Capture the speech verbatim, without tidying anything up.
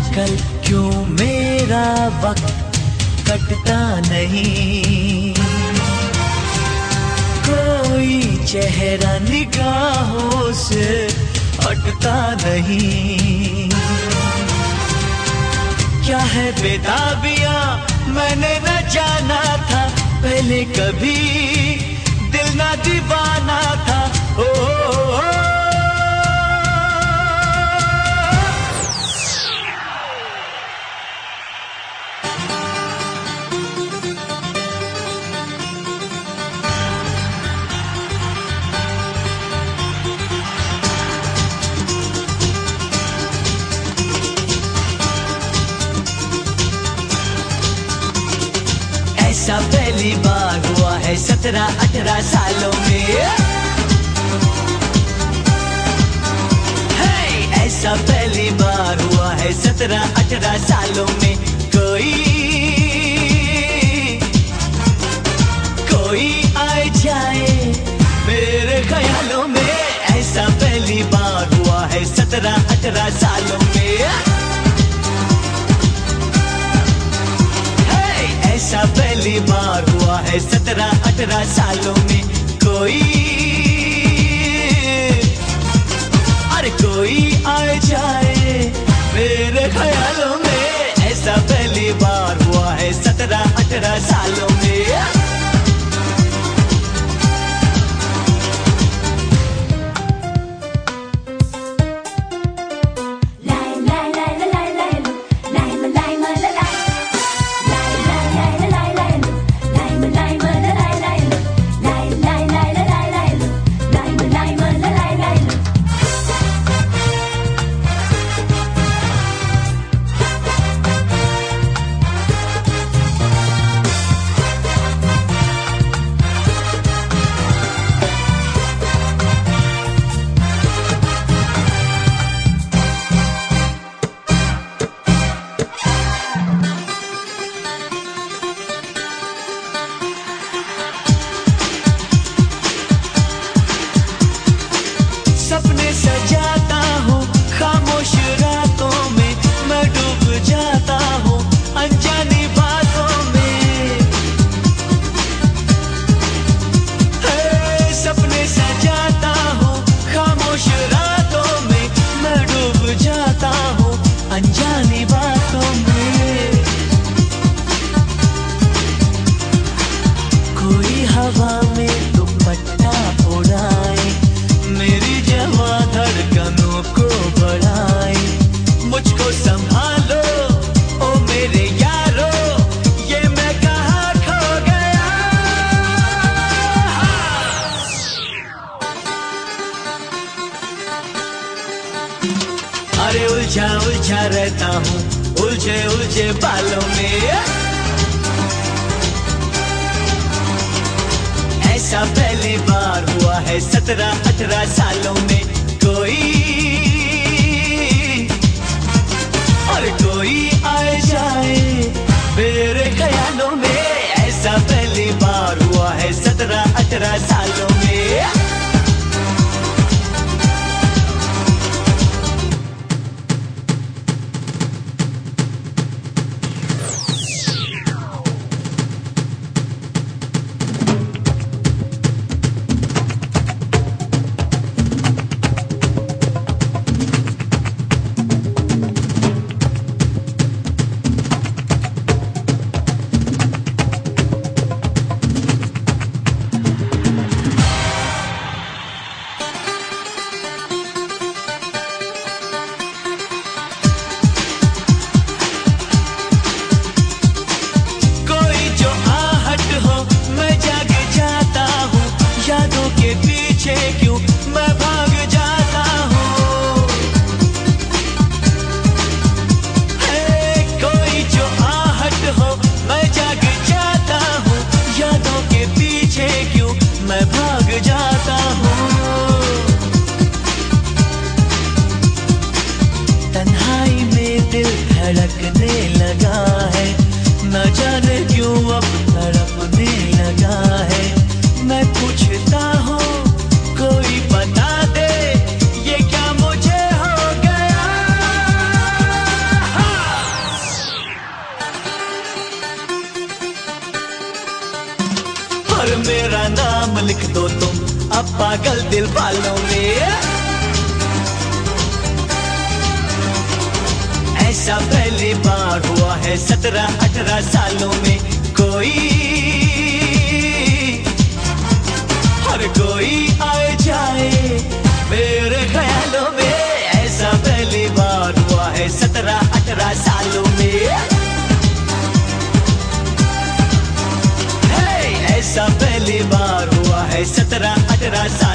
आजकल क्यों मेरा वक्त कटता नहीं, कोई चेहरा निगाहों से हटता नहीं। क्या है बेताबियां मैंने न जाना था, पहले कभी दिल ना दीवाना था। ओ, ओ, ओ ऐसा पहली बार हुआ है सत्रह अठारह सालों में। hey! ऐसा पहली बार हुआ है सत्रह अठारह सालों में। कोई कोई आए जाए मेरे ख्यालों में। ऐसा पहली बार हुआ है सत्रह अठारह सालों में। ऐसा पहली बार हुआ है सत्रह अठारह सालों में। कोई अरे कोई आए जाए मेरे ख्यालों में। ऐसा पहली बार हुआ है सत्रह अठारह सालों में। सपने सजाता हूँ खामोश रातों में, मैं डूब जाता हूँ अनजानी बातों में। सपने सजाता हूँ खामोश रातों में, मैं डूब जाता हूँ अनजानी बातों में। कोई हवा में दुपट्टा उड़ाए, मेरी जवां धड़कनों को बढ़ाए। मुझको संभालो ओ मेरे यारो, ये मैं कहाँ खो गया। अरे उलझा उलझा रहता हूँ उलझे उलझे बालों में। ऐसा पहली बार हुआ है सत्रह अठारह सालों में। कोई और कोई आए जाए मेरे ख्यालों में। ऐसा पहली बार हुआ है सत्रह अठारह सालों में। और मेरा नाम लिख दो तुम अब पागल दिल वालों में। ऐसा पहली बार हुआ है सत्रह अठारह सालों में। कोई हर कोई आए जाए मेरे ख्यालों में। ऐसा पहली बार हुआ है सत्रह अठारह सालों में। ऐसा पहली बार हुआ है सत्रह अठारह साल